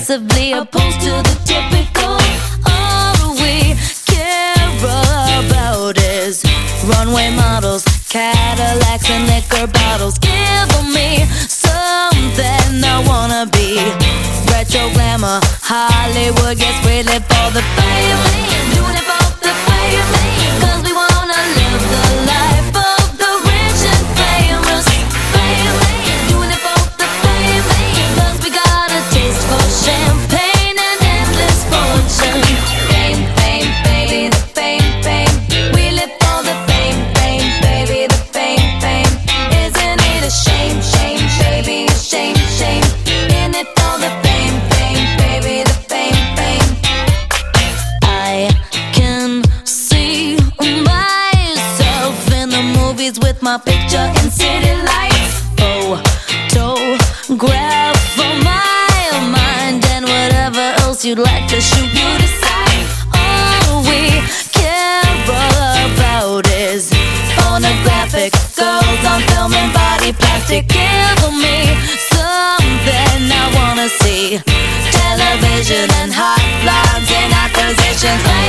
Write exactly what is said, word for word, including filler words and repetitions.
aggressively opposed to the typical. All we care about is runway models, Cadillacs and liquor bottles. Give me something I wanna be. Retro glamour, Hollywood gets really for the fame. Doing it for the fame, cause we wanna live the life of the rich and famous. Fame, doing it for the fame, cause we got a taste for champagne and endless fortune. Fame, fame, baby, the fame, fame. We live for the fame, fame, baby, the fame, fame. Isn't it a shame, shame, baby, a shame, shame. In it for the fame, fame, baby, the fame, fame. I can see myself in the movies with my picture in city lights. Photograph for my mind and whatever else you'd like to shoot, you decide. All we care about is pornographic girls on film and body plastic. Give me something I wanna see. Television and hot lines and acquisitions.